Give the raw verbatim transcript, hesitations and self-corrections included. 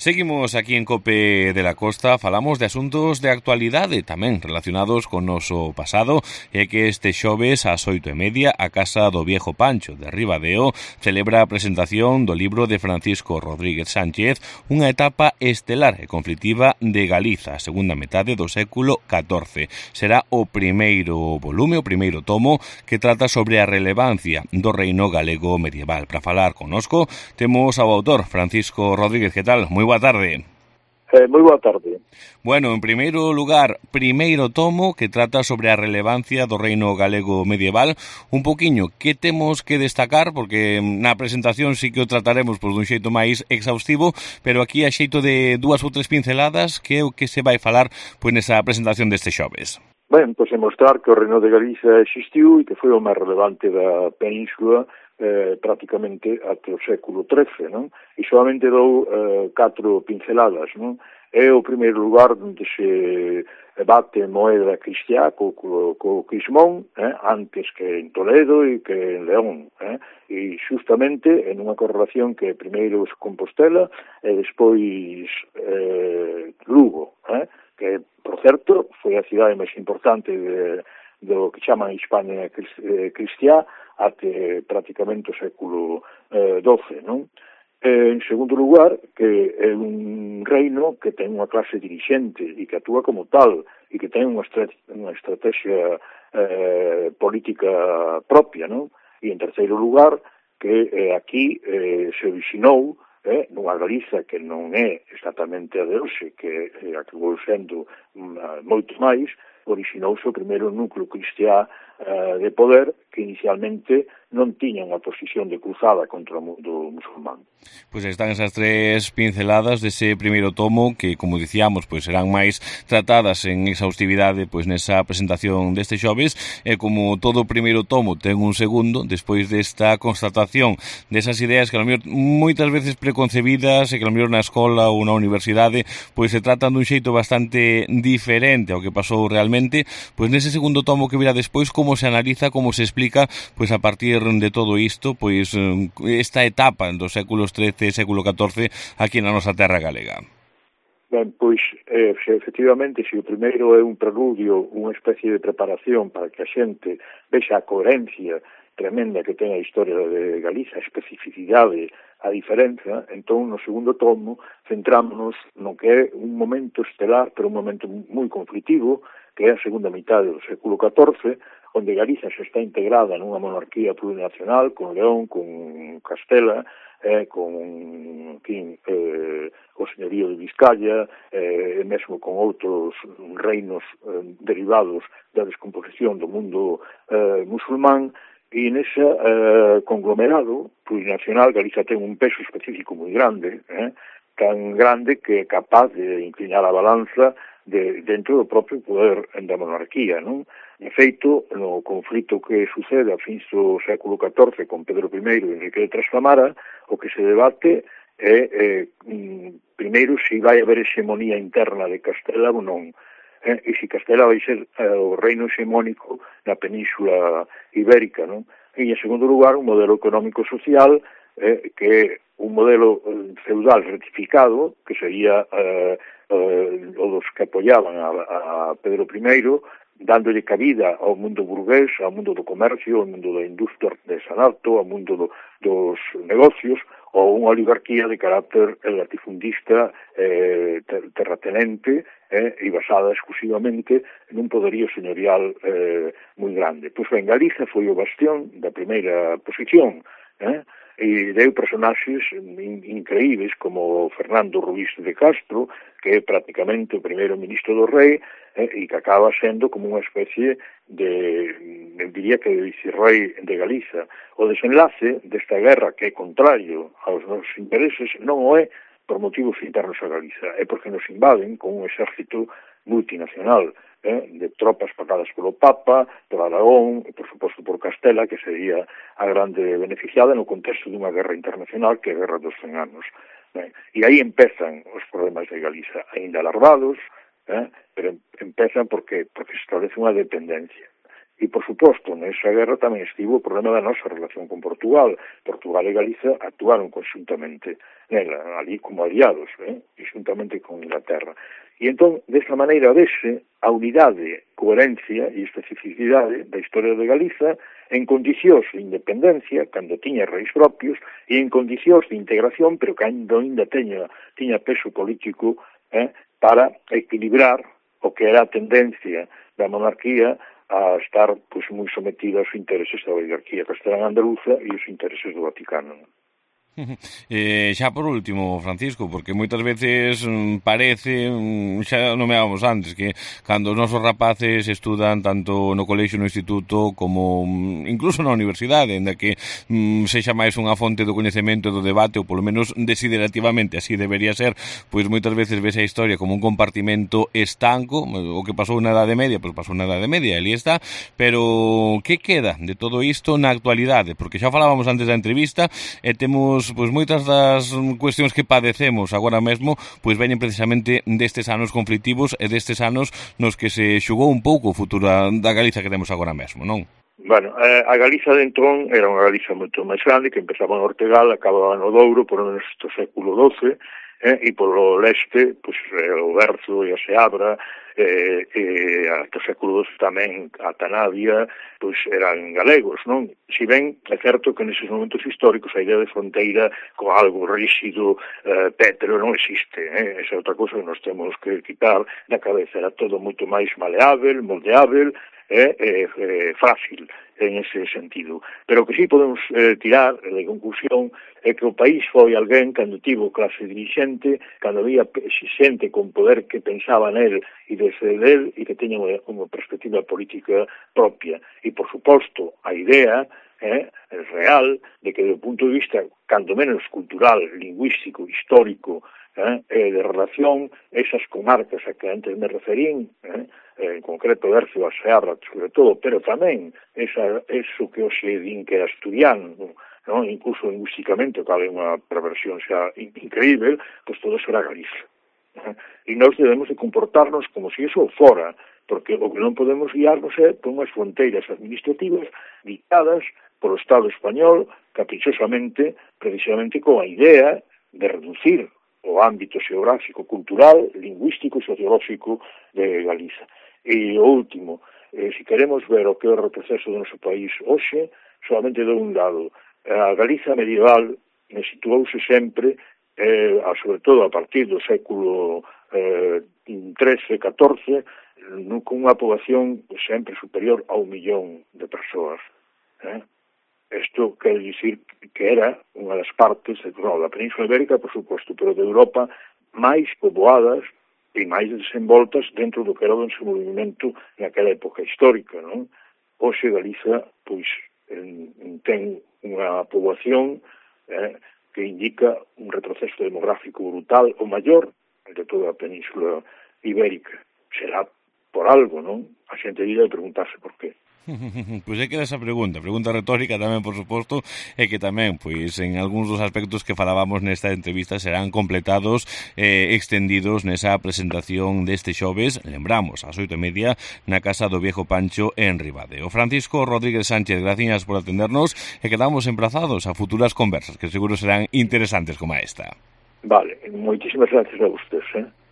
Seguimos aquí en Cope de la Costa, falamos de asuntos de actualidade tamén relacionados con noso pasado, e que este xoves ás oito e media a Casa do Viejo Pancho de Ribadeo celebra a presentación do libro de Francisco Rodríguez Sánchez, unha etapa estelar e conflitiva de Galiza, a segunda metade do século catorce. Será o primeiro volume, o primeiro tomo, que trata sobre a relevancia do reino galego medieval. Para falar conosco, temos ao autor, Francisco Rodríguez. Que tal? Moi boa tarde. Eh, moi boa tarde. Bueno, en primeiro lugar, primeiro tomo que trata sobre a relevancia do reino galego medieval. Un poquiño, que temos que destacar? Porque na presentación sí que o trataremos pois, dun xeito máis exhaustivo, pero aquí a xeito de dúas ou tres pinceladas, que é o que se vai falar pois, nesa presentación deste xoves. Ben, pois é mostrar que o reino de Galiza existiu e que foi o máis relevante da península eh, prácticamente até o século trece, non? E solamente dou eh, catro pinceladas, non? É o primeiro lugar onde se bate moeda cristiá co, co, co Crismón, eh, antes que en Toledo e que en León, eh? E justamente en unha correlación que primeiro es Compostela e despois eh, Lugo, eh? Que, por certo, foi a cidade máis importante de, do que chaman Hispania Cristiá até prácticamente o século eh, doce, non? Eh, en segundo lugar, que é un reino que ten unha clase dirixente e que actúa como tal e que ten unha, estra- unha estrategia eh, política propia, non? E en terceiro lugar, que eh, aquí eh, se orixinou eh, nunha Galiza que non é exactamente a de hoxe, que eh, acabou sendo um, moito máis, orixinouse o primeiro núcleo cristiá eh, de poder que inicialmente non tiña unha posición de cruzada contra o mundo musulmán. Pois están esas tres pinceladas dese primeiro tomo que, como dicíamos, pois serán máis tratadas en exhaustividade pois nesa presentación deste xoves, e como todo o primeiro tomo ten un segundo, despois desta constatación desas ideas que a lo mellor moitas veces preconcebidas e que a lo mellor na escola ou na universidade pois se tratan dun xeito bastante diferente ao que pasou realmente, pois nese segundo tomo que virá despois, como se analiza, como se explica pois a partir de todo isto, pois esta etapa dos séculos trece e século catorce aquí na nosa terra galega. Ben, pois, eh, efectivamente, se o primeiro é un preludio, unha especie de preparación para que a xente vexa a coherencia tremenda que ten a historia de Galiza, a especificidade, a diferenza, entón, no segundo tomo, centrámonos no que é un momento estelar, pero un momento moi conflitivo, que é a segunda mitad do século catorce, onde Galiza xa está integrada nunha monarquía plurinacional, con León, con Castela, eh, con en fin, eh, o señorío de Vizcaya, eh, e mesmo con outros reinos eh, derivados da descomposición do mundo eh, musulmán, e nese eh, conglomerado plurinacional Galiza ten un peso específico moi grande, eh, tan grande que é capaz de inclinar a balanza de, dentro do propio poder da monarquía, non? De feito, no conflito que sucede a fins do século catorce con Pedro primeiro e Enrique de Trastamara, o que se debate é, eh, primeiro, se vai haber hexemonía interna de Castela ou non, eh, e se Castela vai ser eh, o reino hexemónico na península ibérica, non? E, en segundo lugar, un modelo económico-social eh, que é un modelo feudal rectificado, que sería eh, eh, o dos que apoyaban a, a Pedro primeiro, dándolle cabida ao mundo burgués, ao mundo do comercio, ao mundo da industria de Sanato, ao mundo do, dos negocios, ou unha oligarquía de carácter latifundista, eh, terratenente, eh, e basada exclusivamente nun poderío señorial eh, moi grande. Pois ben, Galiza foi o bastión da primeira posición, eh, e deu personaxes in, increíbles como Fernando Ruiz de Castro, que é prácticamente o primeiro ministro do rei, eh, e que acaba sendo como unha especie de, eu diría que de vicerrei de Galiza. O desenlace desta guerra, que é contrario aos nosos intereses, non o é por motivos internos a Galiza, é porque nos invaden con un exército multinacional, eh, de tropas pagadas polo Papa, por Aragón e, por suposto, por Castela, que sería a grande beneficiada no contexto dunha guerra internacional que é a Guerra dos cen anos. Eh, e aí empezan os problemas de Galiza, aínda alarvados, eh, pero empezan porque, porque se establece unha dependencia. E, por suposto, nesa guerra tamén estivo o problema da nosa relación con Portugal. Portugal e Galiza actuaron conjuntamente nela, ali como aliados, eh? E juntamente con Inglaterra. E entón, desta maneira, vese a unidade, coherencia e especificidade da historia de Galiza en condicións de independencia, cando tiña reis propios, e en condicións de integración, pero cando ainda teña, tiña peso político eh, para equilibrar o que era a tendencia da monarquía a estar pois, moi sometida aos intereses da oligarquía castelán-andaluza e os intereses do Vaticano. Eh, xa por último, Francisco, porque moitas veces mm, parece, mm, xa nomeábamos antes, que cando os nosos rapaces estudan tanto no colexio, no instituto, como mm, incluso na universidade, en da que mm, sexa máis unha fonte do coñecemento do debate, ou polo menos desiderativamente así debería ser, pois moitas veces ves a historia como un compartimento estanco, o que pasou na Edade Media, pois pasou na Edade Media, ali está, pero que queda de todo isto na actualidade? Porque xa falábamos antes da entrevista, e temos pois moitas das cuestións que padecemos agora mesmo pois veñen precisamente destes anos conflictivos e destes anos nos que se xugou un pouco o futuro da Galiza que temos agora mesmo, non? Bueno, eh, a Galiza de entón era unha Galiza moito máis grande, que empezaba no Ortegal, acababa no Douro, por menos do século doce, eh, e polo leste, pois, o Berzo e a Seabra, eh, e ata o século doce tamén a Tanavia, pois eran galegos, non? Si ben é certo que neses momentos históricos a idea de fronteira con algo rígido, eh, pétreo, non existe, eh? Esa é outra cosa que nos temos que quitar da cabeza, era todo moito máis maleável, moldeável, é eh, eh, frágil en ese sentido. Pero o que sí podemos eh, tirar de conclusión é que o país foi alguén cando tivo clase dirixente, cando había xente con poder que pensaba nel e desde del e que teña unha, unha perspectiva política propia. E, por suposto, a idea é eh, real de que, do punto de vista, cando menos cultural, lingüístico, histórico, eh, e de relación, esas comarcas a que antes me referín, eh, en concreto Berzo, a Seabra, sobre todo, pero tamén esa, eso que hoxe din que era asturiano, non? Incluso lingüísticamente, cal é unha perversión xa increíble, pois todo eso era Galiza. Eh? E nós debemos de comportarnos como se iso fora, porque o que non podemos guiarnos é por unhas fronteiras administrativas dictadas polo Estado español, caprichosamente, precisamente con a idea de reducir o ámbito xeográfico, cultural, lingüístico e sociolóxico de Galiza. E o último, eh, se queremos ver o que é o retroceso do noso país hoxe, solamente de un lado, a Galiza medieval situouse sempre, eh, a, sobre todo a partir do século eh, trece, catorce, con unha poboación sempre superior a un millón de persoas. Eh? Isto quer dicir que era unha das partes no, da Península Ibérica, por suposto, pero de Europa máis poboadas e máis desenvoltas dentro do que era o desenvolvimento naquela época histórica, non? Hoxe Galiza, pois, en, ten unha poboación eh, que indica un retroceso demográfico brutal, o maior de toda a Península Ibérica. Será por algo, non? A xente iría a preguntarse por qué. Pois é que era esa pregunta, pregunta retórica tamén, por suposto, e que tamén, pois, en algúns dos aspectos que falábamos nesta entrevista serán completados e eh, extendidos nesa presentación deste xoves, lembramos, ás oito e media, na Casa do Viejo Pancho en Ribade. O Francisco Rodríguez Sánchez, gracias por atendernos e quedamos emplazados a futuras conversas, que seguro serán interesantes como esta. Vale, moitísimas gracias a vostedes, eh?